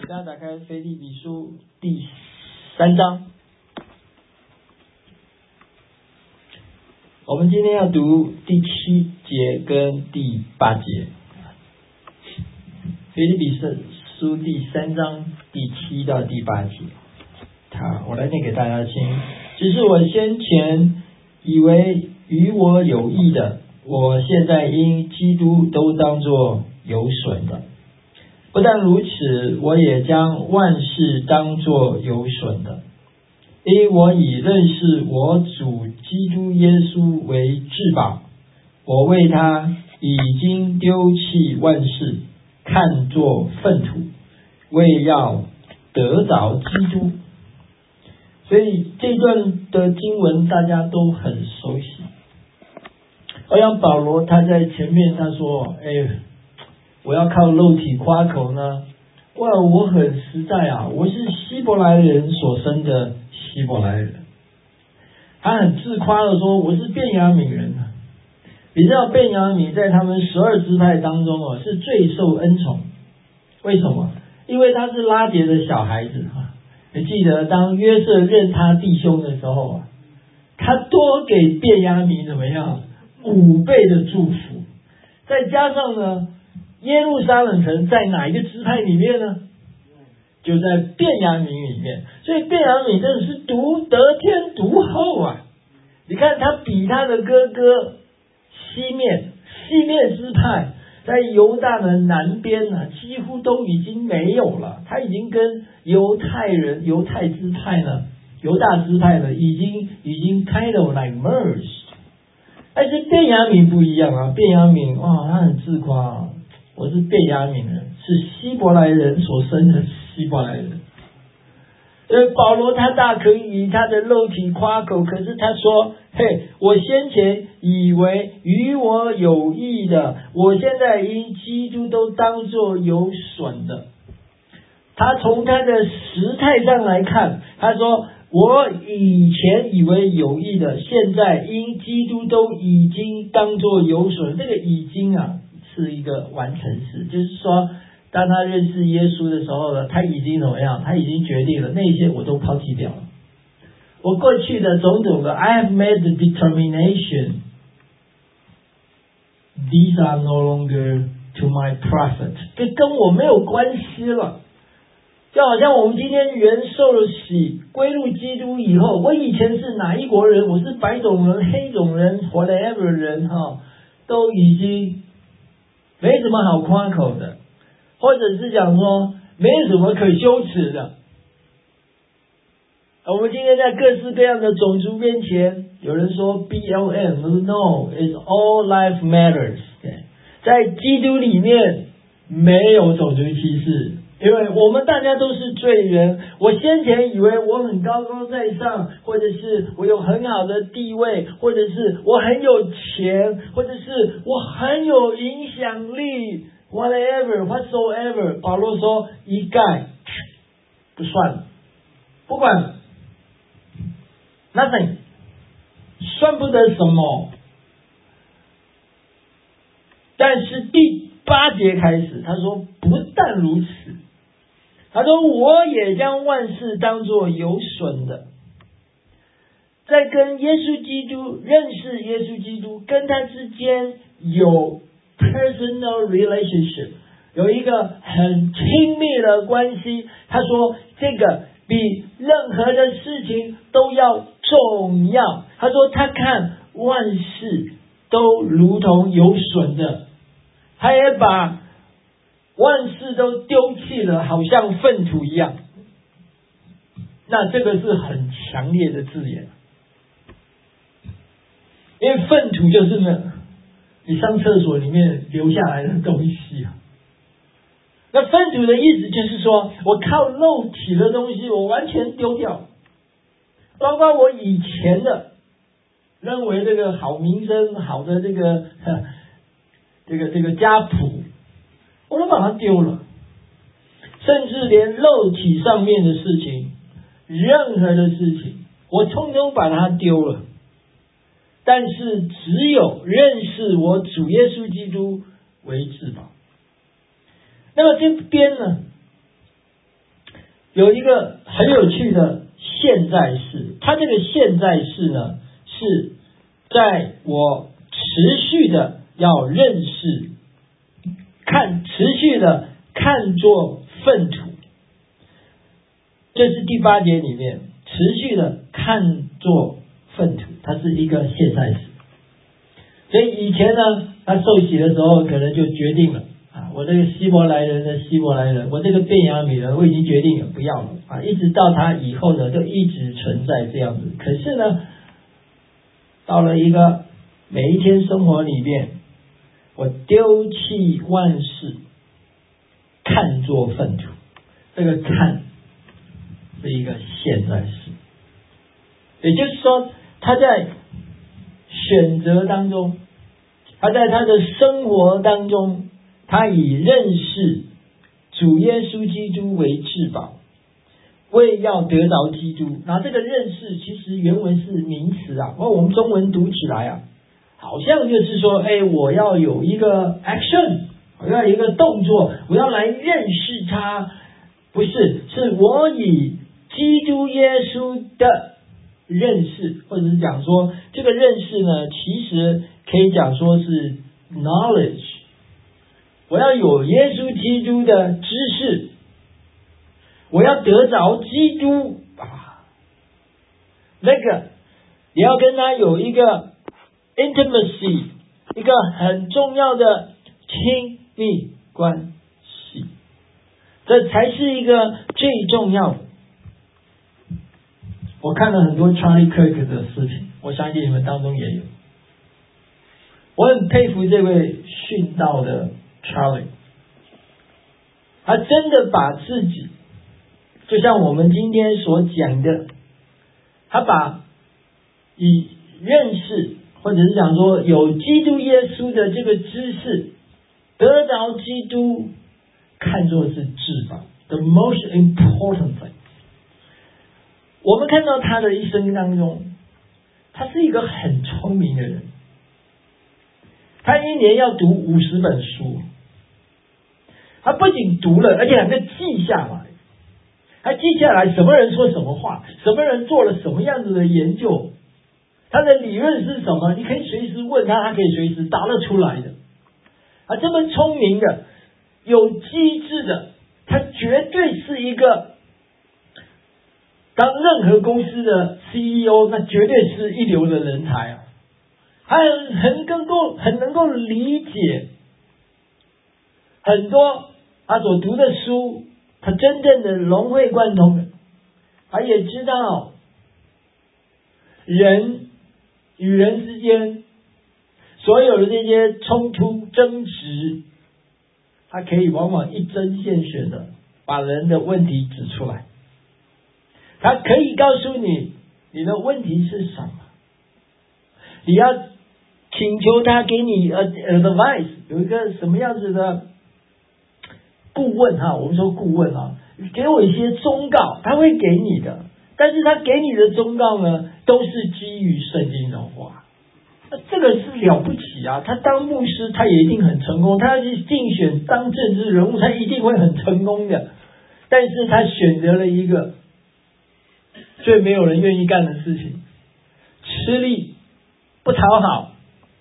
大家打开腓立比书第3章，我们今天要读第7节跟第8节。腓立比书第3章第7到第8节。我来念给大家听。只是我先前以为与我有益的，我现在因基督都当作有损的。不但如此，我也将万事当作有损的，因我以认识我主基督耶稣为至宝。我为他已经丢弃万事，看作粪土，为要得着基督。所以这段的经文大家都很熟悉。好像保罗他在前面他说，我要靠肉体夸口呢？我很实在啊，我是希伯来人所生的希伯来人。他很自夸的说，我是便雅悯人。你知道便雅悯在他们12支派当中是最受恩宠。为什么？因为他是拉结的小孩子。你记得当约瑟认他弟兄的时候他多给便雅悯怎么样？5倍的祝福。再加上呢，耶路撒冷城在哪一个支派里面呢？就在便雅悯里面。所以便雅悯真的是得天独厚啊！你看他比他的哥哥西面支派在犹大的南边几乎都已经没有了。他已经跟犹太支派呢，犹大支派呢，已经kind of like merged。但是便雅悯不一样啊，便雅悯他很自夸我是便雅悯人，是希伯来人所生的希伯来人。保罗他大可以以他的肉体夸口，可是他说，我先前以为与我有益的，我现在因基督都当作有损的。他从他的时态上来看，他说我以前以为有益的，现在因基督都已经当作有损。这个已经是一个完成式，就是说当他认识耶稣的时候呢，他已经怎么样？他已经决定了，那些我都抛弃掉了。我过去的种种的 I have made the determination. These are no longer to my profit. 这跟我没有关系了。就好像我们今天人受了洗，归入基督以后，我以前是哪一国人？我是白种人、黑种人 whatever 人都已经没什么好夸口的，或者是讲说没什么可羞耻的。我们今天在各式各样的种族面前，有人说 BLM No, it's all life matters。 在基督里面没有种族歧视，因为我们大家都是罪人。我先前以为我很高高在上，或者是我有很好的地位，或者是我很有钱，或者是我很有影响力 whatsoever。 保罗说一概不算，不管 nothing， 算不得什么。但是第8节开始他说不但如此，他说我也将万事当作有损的，在跟耶稣基督认识耶稣基督跟他之间有 personal relationship， 有一个很亲密的关系。他说这个比任何的事情都要重要。他说他看万事都如同有损的，他也把万事都丢弃了，好像粪土一样。那这个是很强烈的字眼，因为粪土就是你上厕所里面留下来的东西那粪土的意思就是说，我靠肉体的东西我完全丢掉，包括我以前的认为这个好名声、好的这个家谱，我都把它丢了。甚至连肉体上面的事情，任何的事情，我通通把它丢了。但是只有认识我主耶稣基督为至宝。那么这边呢， 有一个很有趣的现在式，它这个现在式呢，是在我持续的要认识、持续的看作粪土，这是第8节里面持续的看作粪土，它是一个现在式。所以以前呢，他受洗的时候可能就决定了我这个希伯来人的希伯来人，我这个便雅悯人我已经决定了不要了一直到他以后呢，就一直存在这样子。可是呢，到了一个每一天生活里面，我丢弃万事，看作粪土，这个看是一个现在式，也就是说，他在选择当中，他在他的生活当中，他以认识主耶稣基督为至宝，为要得着基督。然后这个认识其实原文是名词我们中文读起来好像就是说我要有一个 action， 我要有一个动作，我要来认识他。不是，是我以基督耶稣的认识，或者是讲说这个认识呢，其实可以讲说是 knowledge， 我要有耶稣基督的知识，我要得着基督那个你要跟他有一个 intimacy， 一个很重要的亲密关系，这才是一个最重要的。我看了很多 Charlie Kirk 的视频，我相信你们当中也有。我很佩服这位殉道的 Charlie， 他真的把自己，就像我们今天所讲的，他把以认识或者是讲说有基督耶稣的这个知识，得着基督看作是至宝 ，the most important thing。我们看到他的一生当中，他是一个很聪明的人，他一年要读50本书，他不仅读了，而且还会记下来，还记下来什么人说什么话，什么人做了什么样子的研究，他的理论是什么，你可以随时问他，他可以随时答得出来的。这么聪明的，有机智的，他绝对是一个当任何公司的 CEO， 那绝对是一流的人才他很能够理解很多他所读的书，他真正的融会贯通的，他也知道人与人之间所有的这些冲突争执，他可以往往一针见血的把人的问题指出来，他可以告诉你你的问题是什么，你要请求他给你 advice， 有一个什么样子的顾问我们说顾问给我一些忠告，他会给你的，但是他给你的忠告呢，都是基于圣经的话。这个是了不起他当牧师他也一定很成功，他要去竞选当政治人物，他一定会很成功的，但是他选择了一个最没有人愿意干的事情，吃力不讨好。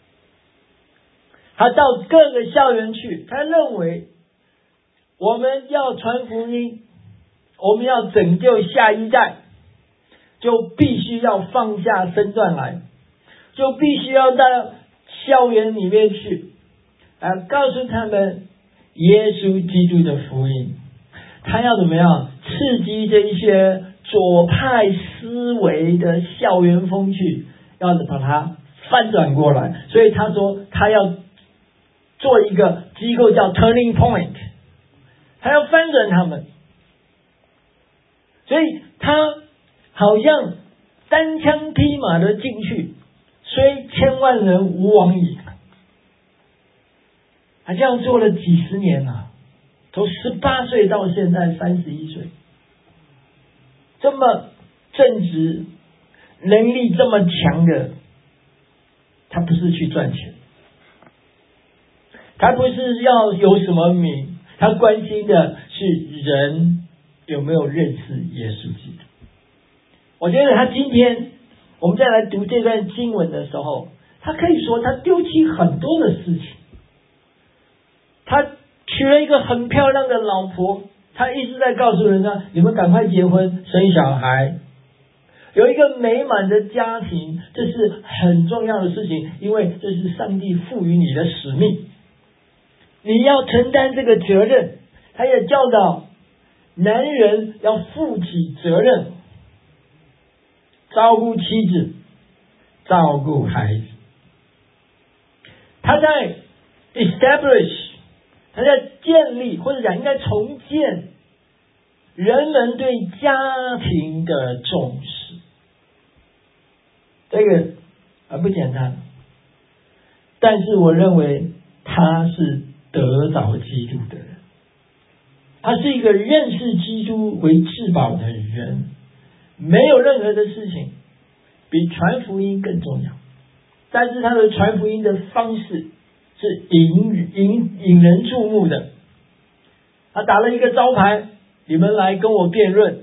他到各个校园去，他认为我们要传福音，我们要拯救下一代，就必须要放下身段来，就必须要到校园里面去告诉他们耶稣基督的福音。他要怎么样刺激这一些左派思维的校园风气，要把它翻转过来。所以他说他要做一个机构叫 Turning Point， 他要翻转他们。所以他好像单枪匹马的进去，虽千万人吾往矣。他这样做了几十年从18岁到现在31岁，这么正直能力这么强的，他不是去赚钱，他不是要有什么名，他关心的是人有没有认识耶稣基督？我觉得他今天我们再来读这段经文的时候，他可以说他丢弃很多的事情。他娶了一个很漂亮的老婆，他一直在告诉人家，你们赶快结婚生小孩，有一个美满的家庭，这是很重要的事情，因为这是上帝赋予你的使命，你要承担这个责任。他也教导男人要负起责任，照顾妻子，照顾孩子。他在 establish， 他在建立，或者讲应该重建人们对家庭的重视。这个不简单，但是我认为他是得着基督的人，他是一个认识基督为至宝的人。没有任何的事情比传福音更重要，但是他的传福音的方式是引人注目的。他打了一个招牌，你们来跟我辩论。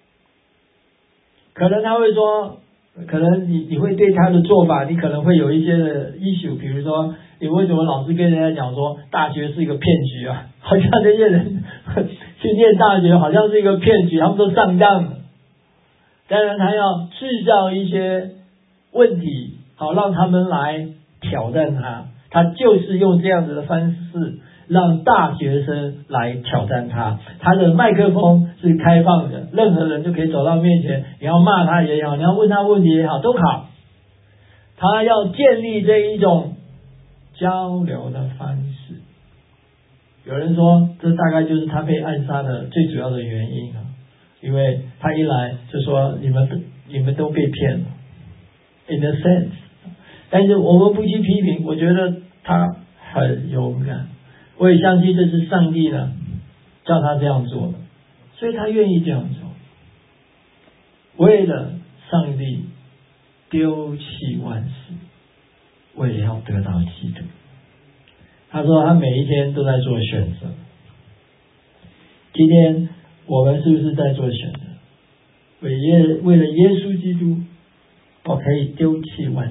可能他会说，可能你会对他的做法，你可能会有一些的 issue， 比如说你为什么老是跟人家讲说大学是一个骗局啊？好像这些人去念大学好像是一个骗局，他们都上当了。当然他要制造一些问题，好让他们来挑战他。他就是用这样子的方式让大学生来挑战他。他的麦克风是开放的，任何人就可以走到面前，你要骂他也好，你要问他问题也好，都好。他要建立这一种交流的方式。有人说这大概就是他被暗杀的最主要的原因啊，因为他一来就说你们都被骗了 in a sense。 但是我们不去批评，我觉得他很勇敢，我也相信这是上帝呢叫他这样做的，所以他愿意这样做，为了上帝丢弃万事，为了要得到基督。他说他每一天都在做选择。今天我们是不是在做选择？为了耶稣基督，我可以丢弃万事。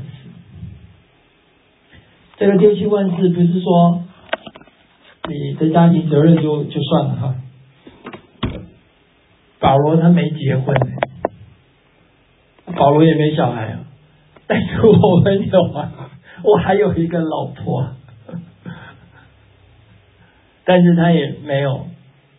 这个丢弃万事不是说你的家庭责任就算了哈。保罗他没结婚，保罗也没小孩啊，但是我们有啊，我还有一个老婆啊。但是他也没有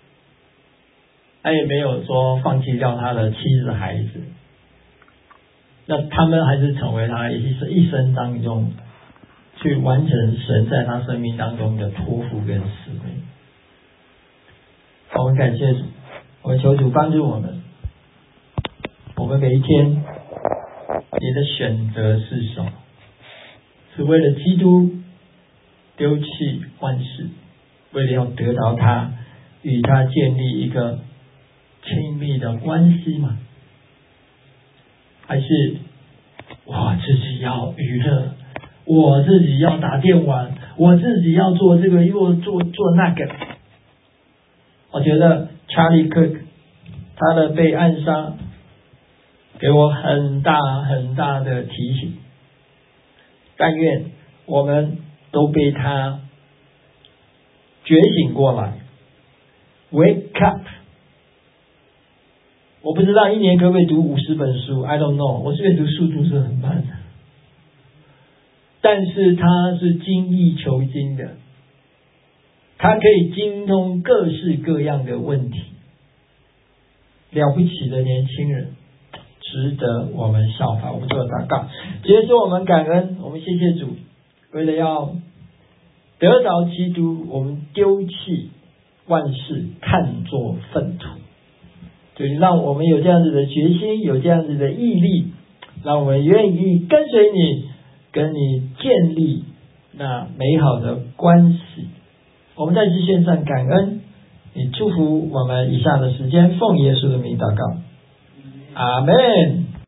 说放弃掉他的妻子孩子，那他们还是成为他一生当中去完成神在他生命当中的托付跟使命。我们感谢主，我们求主帮助我们，我们每一天你的选择是什么？是为了基督丢弃万事，为了要得到他，与他建立一个亲密的关系吗？还是我自己要娱乐，我自己要打电玩，我自己要做这个又做那个？我觉得 Charlie Kirk 他的被暗杀给我很大很大的提醒，但愿我们都被他觉醒过来 Wake up。 我不知道一年可不可以读50本书， I don't know， 我阅读速度是很慢的，但是他是精益求精的，他可以精通各式各样的问题，了不起的年轻人，值得我们效法。我们做祷告。接着我们感恩，我们谢谢主，为了要得着基督，我们丢弃万事，看作粪土。就让我们有这样子的决心，有这样子的毅力，让我们愿意跟随你，跟你建立那美好的关系。我们在此献上感恩，你祝福我们以下的时间，奉耶稣的名祷告，阿们。